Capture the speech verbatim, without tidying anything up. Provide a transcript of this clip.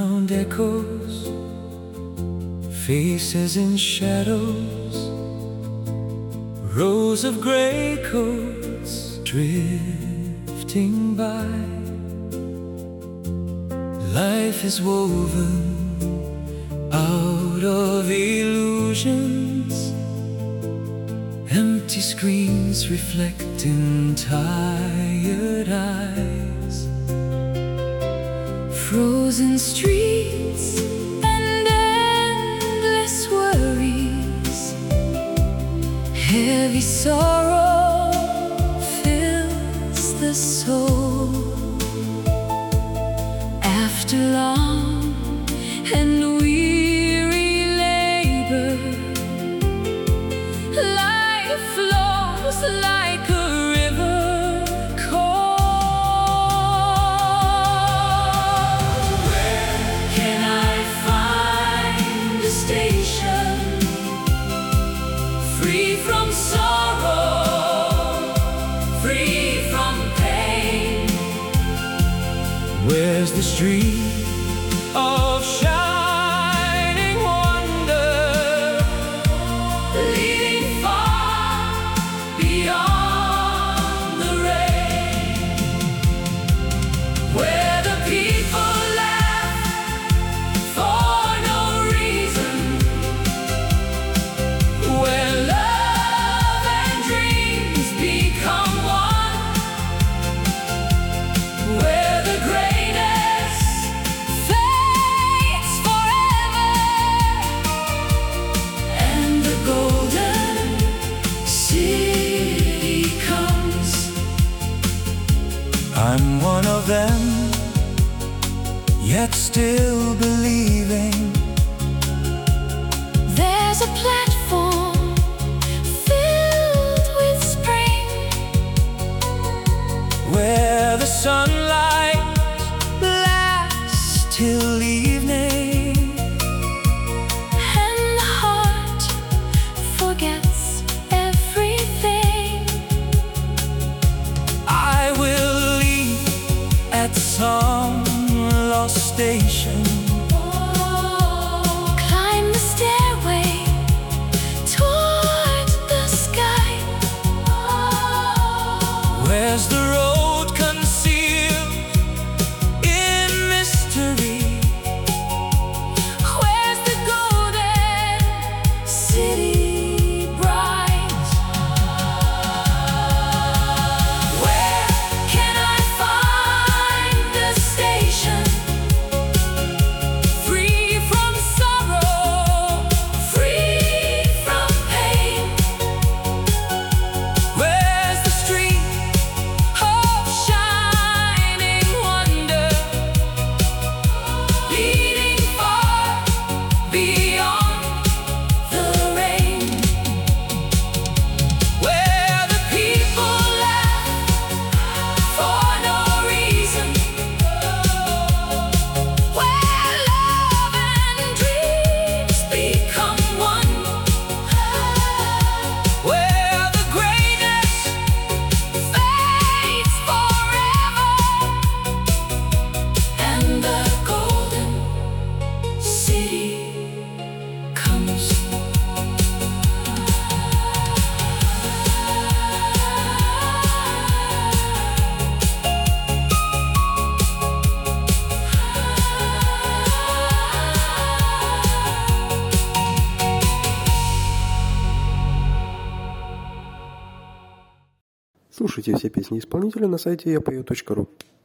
sound echoes, faces in shadows, rows of gray coats drifting by. Life is woven out of illusions, empty screens reflect in tired eyes. Frozen streets and endless worries, heavy sorrow fills the soul. After long and weary labor, life flows like a river cold. Where can I find a station free from sorrow, free from pain? Where's the street of shining wonder, leading far beyond the rain? Where the people laugh for no reason, where love and dreams become one, where the greatness fades forever and the golden city comes. I'm one of them, yet still believing. There's a platform filled with spring, where the sunlight lasts till evening, and the heart forgets everything. I will leave at some lost station, climb the stairway toward the sky. Where's the road concealed in mystery? Where's the golden city bright? Where can I find a station free from sorrow, free from pain? Where's the street of shining wonder, leading far beyond the rain? Where the people laugh for no reason, where love and dreams become one, where the greatness fades forever and the golden city comes. Слушайте все песни исполнителя на сайте я пою точка ру.